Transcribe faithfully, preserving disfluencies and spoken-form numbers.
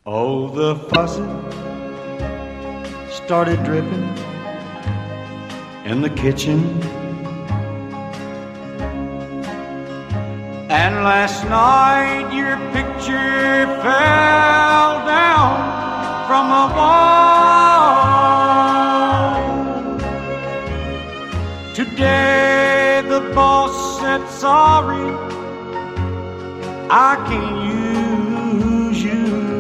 Oh, the faucet started dripping in the kitchen. And last night your picture fell down from the wall. Today the boss said sorry, I can't use